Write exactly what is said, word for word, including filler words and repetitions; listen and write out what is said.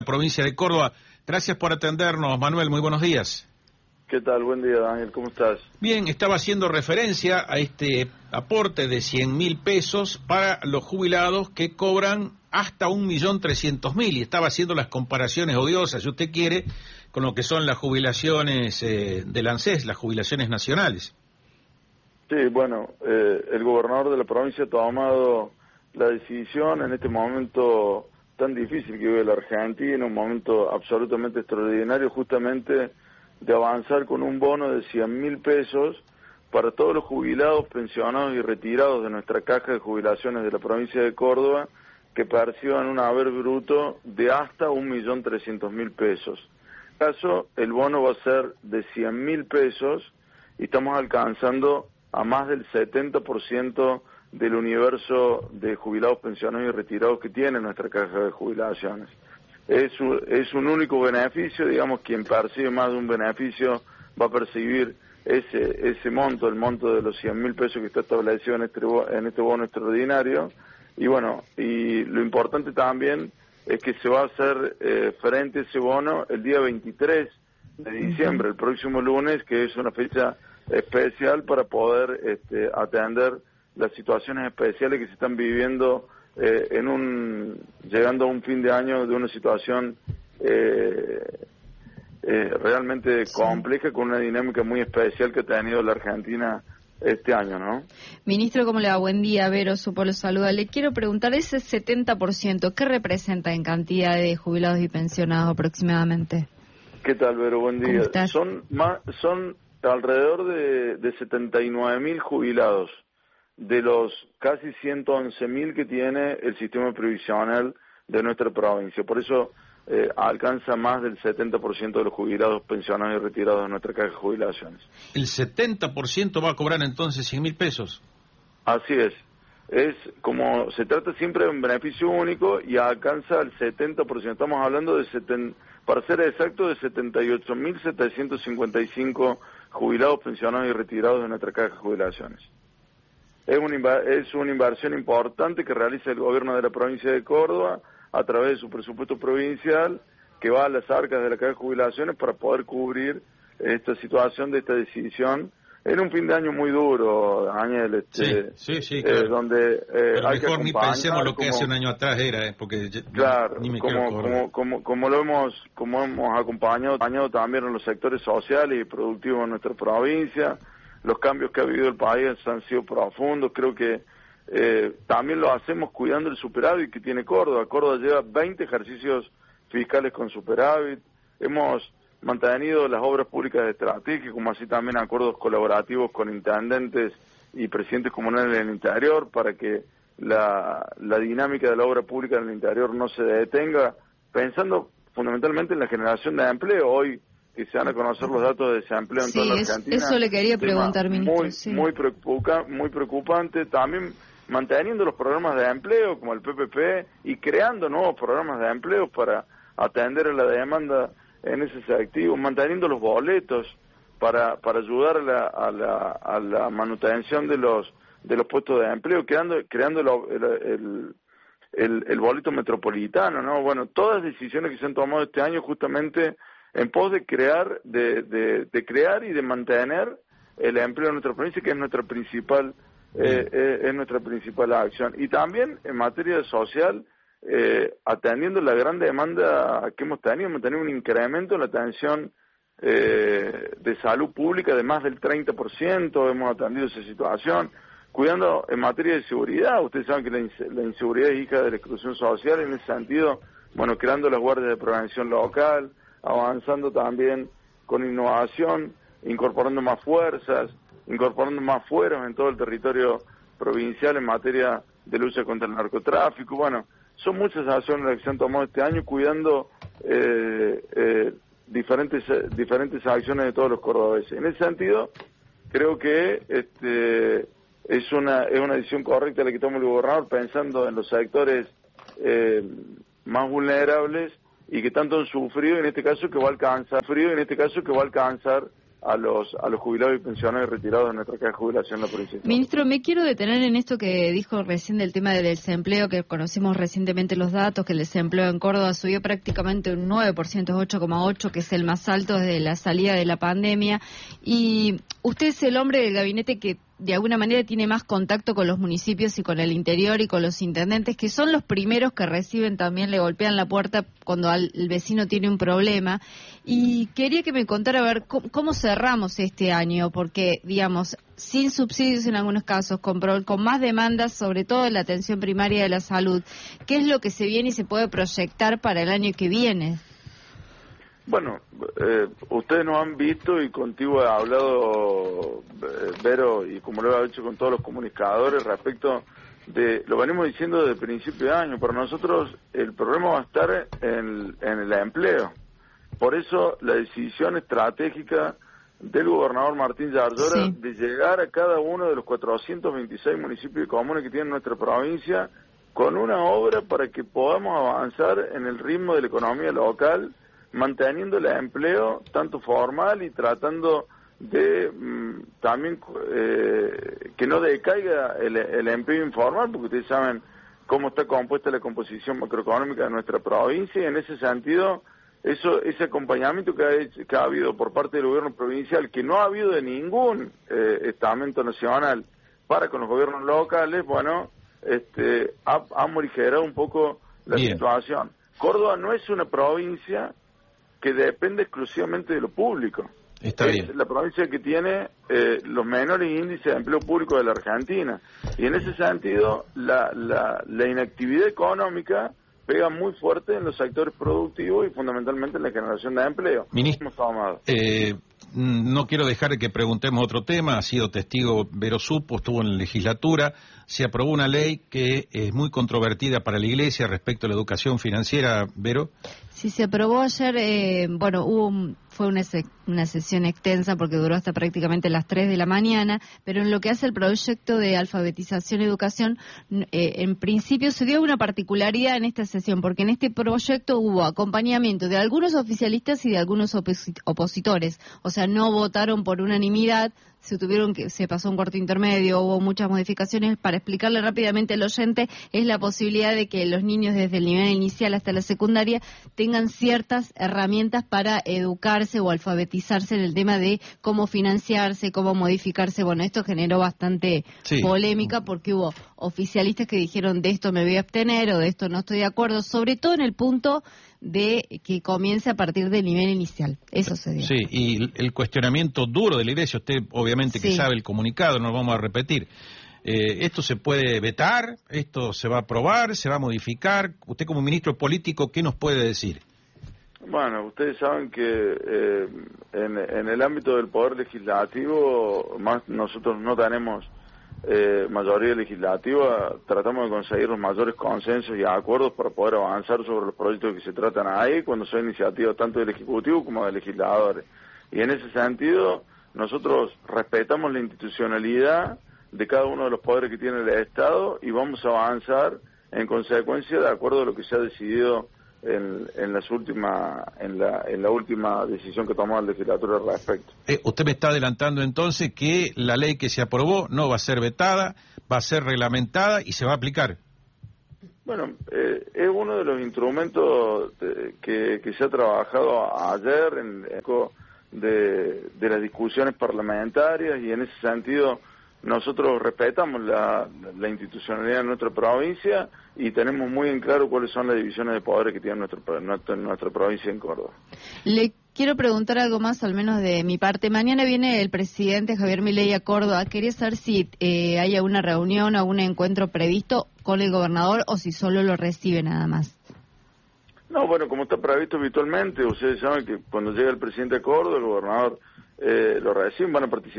Provincia de Córdoba. Gracias por atendernos, Manuel. Muy buenos días. ¿Qué tal? Buen día, Daniel. ¿Cómo estás? Bien, estaba haciendo referencia a este aporte de cien mil pesos para los jubilados que cobran hasta un millón trescientos mil y estaba haciendo las comparaciones odiosas, si usted quiere, con lo que son las jubilaciones eh, del ANSES, las jubilaciones nacionales. Sí, bueno, eh, el gobernador de la provincia ha tomado la decisión en este momento tan difícil que vive la Argentina, un momento absolutamente extraordinario, justamente de avanzar con un bono de cien mil pesos para todos los jubilados, pensionados y retirados de nuestra caja de jubilaciones de la provincia de Córdoba, que perciban un haber bruto de hasta un millón trescientos mil pesos. En este caso, el bono va a ser de cien mil pesos y estamos alcanzando a más del setenta por ciento del universo de jubilados, pensionados y retirados que tiene nuestra caja de jubilaciones. Es un, es un único beneficio, digamos, quien percibe más de un beneficio va a percibir ese ese monto, el monto de los cien mil pesos que está establecido en este, en este bono extraordinario. Y bueno, y lo importante también es que se va a hacer eh, frente a ese bono el día veintitrés de diciembre, el próximo lunes, que es una fecha especial para poder este, atender las situaciones especiales que se están viviendo eh, en un llegando a un fin de año de una situación eh, eh, realmente sí. compleja, con una dinámica muy especial que ha tenido la Argentina este año, ¿no? Ministro, ¿cómo le va? Buen día, Vero, supo lo saluda. Le quiero preguntar, ese setenta por ciento, ¿qué representa en cantidad de jubilados y pensionados aproximadamente? ¿Qué tal, Vero? Buen día. Son más, son alrededor de, de setenta y nueve mil jubilados de los casi ciento once mil que tiene el sistema previsional de nuestra provincia. Por eso eh, alcanza más del setenta por ciento de los jubilados, pensionados y retirados de nuestra caja de jubilaciones. ¿El setenta por ciento va a cobrar entonces cien mil pesos? Así es. Es como se trata siempre de un beneficio único y alcanza el setenta por ciento. Estamos hablando de, seten, para ser exacto, de setenta y ocho mil setecientos cincuenta y cinco jubilados, pensionados y retirados de nuestra caja de jubilaciones. Es una, es una inversión importante que realiza el gobierno de la provincia de Córdoba a través de su presupuesto provincial, que va a las arcas de la caja de jubilaciones para poder cubrir esta situación de esta decisión en un fin de año muy duro, Daniel, este, sí, sí, sí, claro. eh, donde eh, Pero hay mejor que ni pensemos lo que como, hace un año atrás era, eh, porque claro, ni me como, como, como, como lo hemos, como hemos acompañado, acompañado también en los sectores sociales y productivos de nuestra provincia. Los cambios que ha vivido el país han sido profundos. Creo que eh, también lo hacemos cuidando el superávit que tiene Córdoba. Córdoba lleva veinte ejercicios fiscales con superávit. Hemos mantenido las obras públicas de estrategia, como así también acuerdos colaborativos con intendentes y presidentes comunales en el interior, para que la, la dinámica de la obra pública en el interior no se detenga, pensando fundamentalmente en la generación de empleo. Hoy que se van a conocer los datos de desempleo en sí, toda la es, Argentina. Eso le quería preguntar, ministro. Muy, sí. muy, preocupa, muy preocupante. También manteniendo los programas de empleo, como el P P P, y creando nuevos programas de empleo para atender a la demanda en ese sector, manteniendo los boletos para para ayudar a la, a la, a la manutención de los de los puestos de empleo, creando creando lo, el, el, el, el boleto metropolitano, ¿no? Bueno, todas las decisiones que se han tomado este año justamente en pos de crear, de, de, de crear y de mantener el empleo en nuestra provincia, que es nuestra principal, eh, eh, es nuestra principal acción. Y también en materia social, eh, atendiendo la gran demanda que hemos tenido, hemos tenido un incremento en la atención eh, de salud pública de más del treinta por ciento, hemos atendido esa situación, cuidando en materia de seguridad. Ustedes saben que la, ins- la inseguridad es hija de la exclusión social, en ese sentido, bueno, creando las guardias de prevención local, avanzando también con innovación, incorporando más fuerzas, incorporando más fueros en todo el territorio provincial en materia de lucha contra el narcotráfico. Bueno, son muchas acciones las que se han tomado este año, cuidando eh, eh, diferentes diferentes acciones de todos los cordobeses. En ese sentido, creo que este es una es una decisión correcta la que toma el gobernador, pensando en los sectores eh, más vulnerables y que tanto han sufrido, en este caso que va a alcanzar, frío en este caso que va a alcanzar a los a los jubilados y pensionados retirados de nuestra caja de jubilación en la provincia. Ministro, me quiero detener en esto que dijo recién del tema del desempleo, que conocimos recientemente los datos, que el desempleo en Córdoba subió prácticamente un nueve por ciento, ocho coma ocho, que es el más alto desde la salida de la pandemia. Y usted es el hombre del gabinete que de alguna manera tiene más contacto con los municipios y con el interior y con los intendentes, que son los primeros que reciben también, le golpean la puerta cuando al, el vecino tiene un problema. Y quería que me contara a ver cómo, cómo cerramos este año, porque, digamos, sin subsidios en algunos casos, con, pro, con más demandas, sobre todo en la atención primaria de la salud, ¿qué es lo que se viene y se puede proyectar para el año que viene? Bueno, eh, ustedes nos han visto y contigo he hablado, eh, Vero, y como lo he hecho con todos los comunicadores respecto de, lo venimos diciendo desde el principio de año, para nosotros el problema va a estar en, en el empleo. Por eso la decisión estratégica del gobernador Martín Yarlora sí. de llegar a cada uno de los cuatrocientos veintiséis municipios y comunas que tiene nuestra provincia con una obra para que podamos avanzar en el ritmo de la economía local, manteniendo el empleo tanto formal y tratando de mmm, también eh, que no decaiga el, el empleo informal, porque ustedes saben cómo está compuesta la composición macroeconómica de nuestra provincia, y en ese sentido eso ese acompañamiento que ha, hecho, que ha habido por parte del gobierno provincial, que no ha habido de ningún eh, estamento nacional para con los gobiernos locales, bueno, este ha, ha morigerado un poco la Bien. situación. Córdoba no es una provincia que depende exclusivamente de lo público. Está es bien. la provincia que tiene eh, los menores índices de empleo público de la Argentina. Y en ese sentido, la, la, la inactividad económica pega muy fuerte en los sectores productivos y fundamentalmente en la generación de empleo. Ministro, eh, no quiero dejar que preguntemos otro tema. Ha sido testigo Vero Supo, estuvo en la legislatura. Se aprobó una ley que es muy controvertida para la Iglesia respecto a la educación financiera, Vero. Sí, se aprobó ayer, eh, bueno, hubo un, fue una, se, una sesión extensa porque duró hasta prácticamente las tres de la mañana, pero en lo que hace el proyecto de alfabetización y educación, eh, en principio se dio una particularidad en esta sesión, porque en este proyecto hubo acompañamiento de algunos oficialistas y de algunos oposit opositores, o sea, no votaron por unanimidad, se tuvieron que se pasó un corte intermedio, hubo muchas modificaciones. Para explicarle rápidamente al oyente, es la posibilidad de que los niños desde el nivel inicial hasta la secundaria tengan ciertas herramientas para educarse o alfabetizarse en el tema de cómo financiarse, cómo modificarse. Bueno, esto generó bastante sí. polémica porque hubo oficialistas que dijeron de esto me voy a abstener o de esto no estoy de acuerdo, sobre todo en el punto de que comience a partir del nivel inicial. Eso se dio. Sí, y el cuestionamiento duro de la Iglesia, usted obviamente que sí. sabe el comunicado, no lo vamos a repetir. Eh, ¿Esto se puede vetar? ¿Esto se va a aprobar? ¿Se va a modificar? Usted como ministro político, ¿qué nos puede decir? Bueno, ustedes saben que eh, en, en el ámbito del Poder Legislativo, más nosotros no tenemos Eh, mayoría legislativa, tratamos de conseguir los mayores consensos y acuerdos para poder avanzar sobre los proyectos que se tratan ahí, cuando son iniciativas tanto del Ejecutivo como de legisladores. Y en ese sentido, nosotros respetamos la institucionalidad de cada uno de los poderes que tiene el Estado y vamos a avanzar en consecuencia de acuerdo a lo que se ha decidido en, en las últimas en la en la última decisión que tomó la legislatura al respecto. Eh, usted me está adelantando entonces que la ley que se aprobó no va a ser vetada, va a ser reglamentada y se va a aplicar. Bueno, eh, es uno de los instrumentos de, que, que se ha trabajado ayer en, en de, de las discusiones parlamentarias y en ese sentido nosotros respetamos la, la institucionalidad de nuestra provincia y tenemos muy en claro cuáles son las divisiones de poderes que tiene nuestra, nuestra, nuestra provincia en Córdoba. Le quiero preguntar algo más, al menos de mi parte. Mañana viene el presidente Javier Milei a Córdoba. Quería saber si eh, hay alguna reunión o algún encuentro previsto con el gobernador o si solo lo recibe nada más. No, bueno, como está previsto habitualmente, ustedes saben que cuando llega el presidente a Córdoba, el gobernador eh, lo recibe, van a participar